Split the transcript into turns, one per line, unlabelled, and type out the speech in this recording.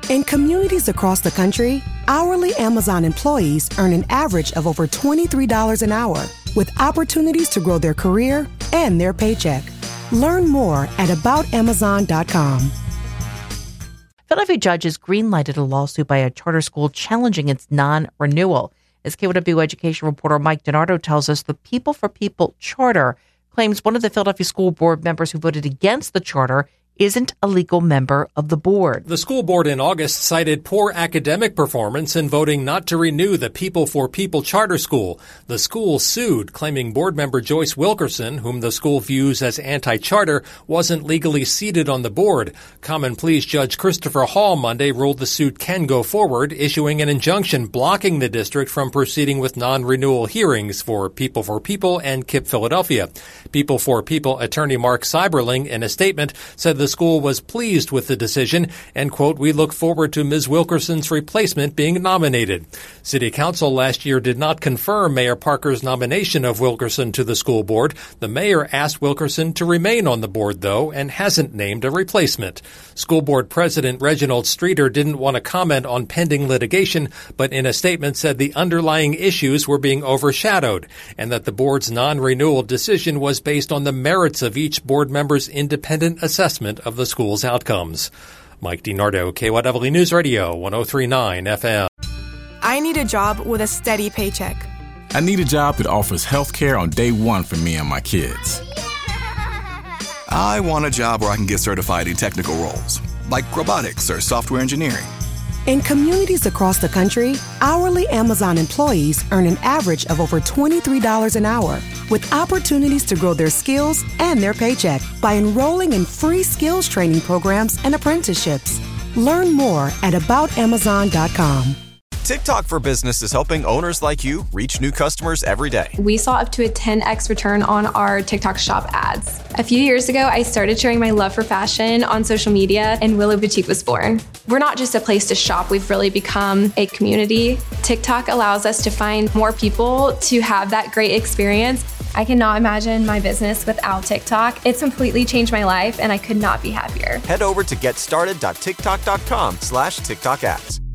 In communities across the country, hourly Amazon employees earn an average of over $23 an hour, with opportunities to grow their career and their paycheck. Learn more at aboutamazon.com.
Philadelphia judges greenlighted a lawsuit by a charter school challenging its non-renewal. As KYW education reporter Mike DiNardo tells us, the People for People charter claims one of the Philadelphia school board members who voted against the charter isn't a legal member of the board.
The school board in August cited poor academic performance in voting not to renew the People for People charter school. The school sued, claiming board member Joyce Wilkerson, whom the school views as anti-charter, wasn't legally seated on the board. Common Pleas Judge Christopher Hall Monday ruled the suit can go forward, issuing an injunction blocking the district from proceeding with non-renewal hearings for People for People and KIPP Philadelphia. People for People attorney Mark Seiberling, in a statement, said the school was pleased with the decision and, quote, "We look forward to Ms. Wilkerson's replacement being nominated." City Council last year did not confirm Mayor Parker's nomination of Wilkerson to the school board. The mayor asked Wilkerson to remain on the board, though, and hasn't named a replacement. School board president Reginald Streeter didn't want to comment on pending litigation, but in a statement said the underlying issues were being overshadowed and that the board's non-renewal decision was based on the merits of each board member's independent assessment of the school's outcomes. Mike DiNardo, KYW News Radio, 103.9 FM.
I need a job with a steady paycheck.
I need a job that offers health care on day one for me and my kids.
I want a job where I can get certified in technical roles, like robotics or software engineering.
In communities across the country, hourly Amazon employees earn an average of over $23 an hour, with opportunities to grow their skills and their paycheck by enrolling in free skills training programs and apprenticeships. Learn more at aboutamazon.com.
TikTok for Business is helping owners like you reach new customers every day.
We saw up to a 10x return on our TikTok shop ads. A few years ago, I started sharing my love for fashion on social media, and Willow Boutique was born. We're not just a place to shop, we've really become a community. TikTok allows us to find more people to have that great experience. I cannot imagine my business without TikTok. It's completely changed my life, and I could not be happier.
Head over to getstarted.tiktok.com/TikTok ads.